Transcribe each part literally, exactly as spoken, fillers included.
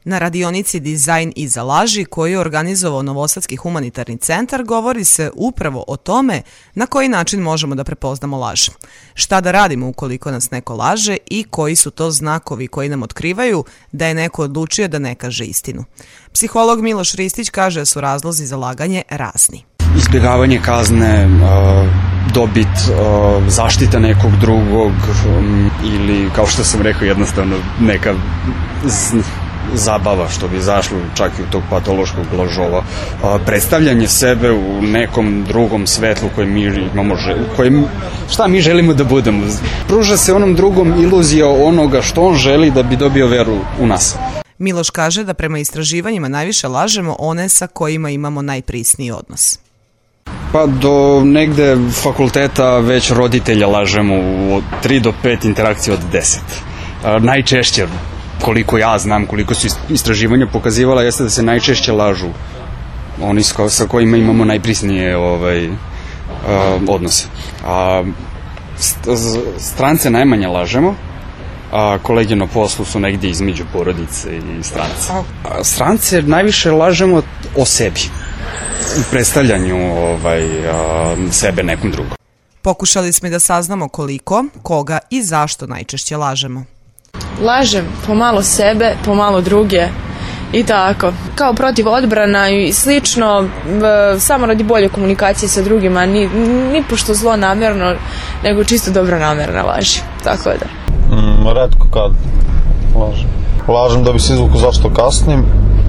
Na radionici Dizajn iza laži koju je organizovao Novosadski humanitarni centar govori se upravo o tome na koji način možemo da prepoznamo laž. Šta da radimo ukoliko nas neko laže i koji su to znakovi koji nam otkrivaju da je neko odlučio da ne kaže istinu. Psiholog Miloš Ristić kaže da su razlozi za laganje razni. Izbjegavanje kazne, dobit, zaštita nekog drugog ili, kao što sam rekao, jednostavno neka zabava, što bi zašlo čak i u tog patološkog lažova. Predstavljanje sebe u nekom drugom svetlu koje mi imamo, koje, šta mi želimo da budemo. Pruža se onom drugom iluzija onoga što on želi da bi dobio veru u nas. Miloš kaže da prema istraživanjima najviše lažemo one sa kojima imamo najprisniji odnos. Pa do negde fakulteta već roditelja lažemo u tri do pet interakcija od deset. Najčešće, koliko ja znam, koliko su istraživanja pokazivala, jeste da se najčešće lažu oni sa kojima imamo najprisnije ovaj, odnose. A strance najmanje lažemo, a kolege na poslu su negdje između porodice i strance. A strance najviše lažemo o sebi, u predstavljanju ovaj, a, sebe nekom drugom. Pokušali smo da saznamo koliko, koga i zašto najčešće lažemo. Lažem pomalo sebe, pomalo druge i tako. Kao protiv odbrana i slično, samo radi bolje komunikacije sa drugima, ni, ni pošto zlo namjerno, nego čisto dobro namjerna laži. Tako da. Mm, retko kad lažem. Lažem da bi se izvuku zašto kasnim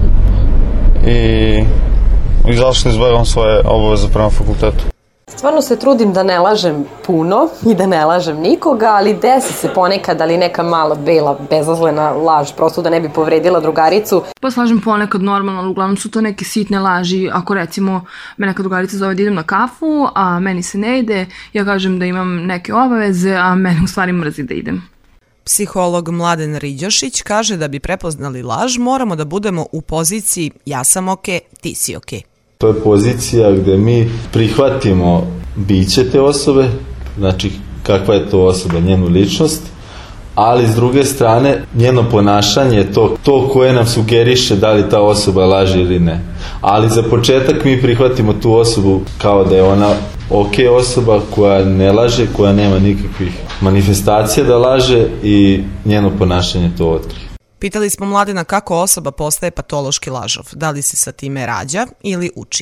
i, i zašto izbegam svoje obaveze prema fakultetu. Stvarno se trudim da ne lažem puno i da ne lažem nikoga, ali desi se ponekad, ali neka mala, bela, bezazlena laž, prosto da ne bi povredila drugaricu. Pa slažem ponekad normalno, ali uglavnom su to neke sitne laži. Ako recimo me neka drugarica zove da idem na kafu, a meni se ne ide, ja kažem da imam neke obaveze, a mene u stvari mrzi da idem. Psiholog Mladen Riđošić kaže da bi prepoznali laž moramo da budemo u poziciji ja sam okej, ti si okej. To je pozicija gde mi prihvatimo biće te osobe, znači kakva je to osoba, njenu ličnost, ali s druge strane njeno ponašanje, to, to koje nam sugeriše da li ta osoba laže ili ne. Ali za početak mi prihvatimo tu osobu kao da je ona ok osoba koja ne laže, koja nema nikakvih manifestacija da laže i njeno ponašanje to otkrije. Pitali smo Mladena kako osoba postaje patološki lažov, da li se sa time rađa ili uči.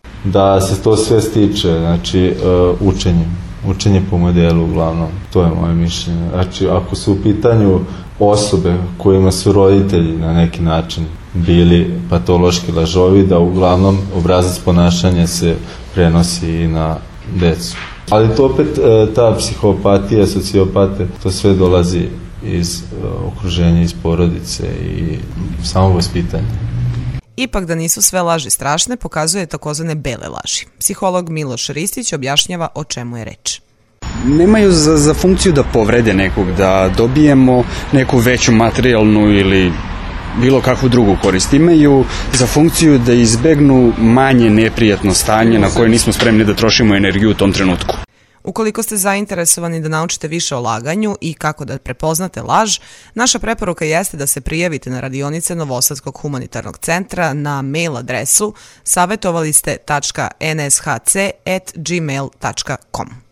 Da se to sve stiče, znači uh, učenje, učenje po modelu uglavnom, to je moje mišljenje. Znači ako su u pitanju osobe kojima su roditelji na neki način bili patološki lažovi, da uglavnom obrazac ponašanja se prenosi i na decu. Ali to opet uh, ta psihopatija, sociopate, to sve dolazi iz uh, okruženja, iz porodice i samovaspitanja. Ipak da nisu sve laži strašne, pokazuje takozvane bele laži. Psiholog Miloš Ristić objašnjava o čemu je reč. Nemaju za, za funkciju da povrede nekog, da dobijemo neku veću materijalnu ili bilo kakvu drugu korist. Imaju za funkciju da izbegnu manje neprijatno stanje na koje nismo spremni da trošimo energiju u tom trenutku. Ukoliko ste zainteresovani da naučite više o laganju i kako da prepoznate laž, naša preporuka jeste da se prijavite na radionice Novosadskog humanitarnog centra na mail adresu savjetovaliste tačka n s h c at gmail tačka com.